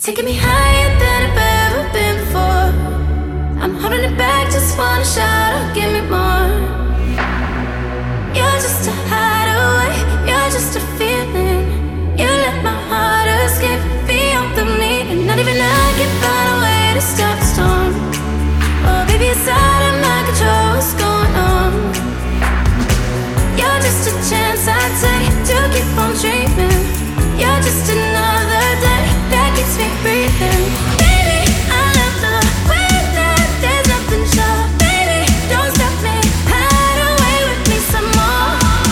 taking me higher than I've ever been before. I'm holding it back, just wanna shout out, give me more. You're just a hideaway, you're just a feeling. You let my heart escape beyond the meaning. Not even I can find a way to stop the storm. Oh baby, it's out of my control, what's going on? You're just a chance I take to keep on dreaming. You're just another day that keeps me breathing. Baby, I love the way that there's nothing sure. Baby, don't stop me, hide away with me some more.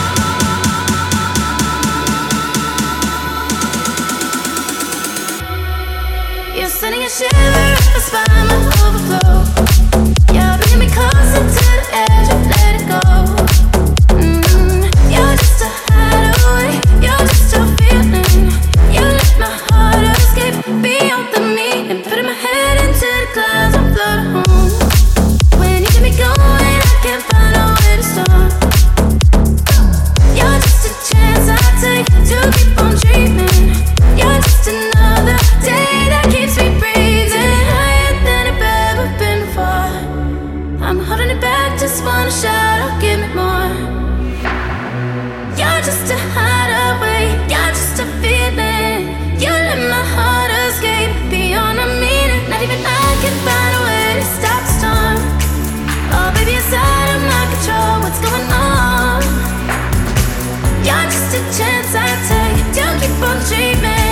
You're sending a shiver up my spine, my overflow. You're bringing me closer to the edge, and let it go. You're just a hideaway, you're just a feeling. You let my heart escape beyond the meaning. Putting my head into the clouds, I'm floating home. When you get me going, I can't find a way to stop. You're just a chance I take to keep on dreaming. You're just another day that keeps me breathing. Higher than I've ever been before. I'm holding it back, just wanna shout out, give me more. You're just a hideaway, you're just a feeling. You let my heart escape beyond a meaning. Not even I can find a way to stop the storm. Oh baby, it's out of my control, what's going on? You're just a chance I take to keep on dreaming.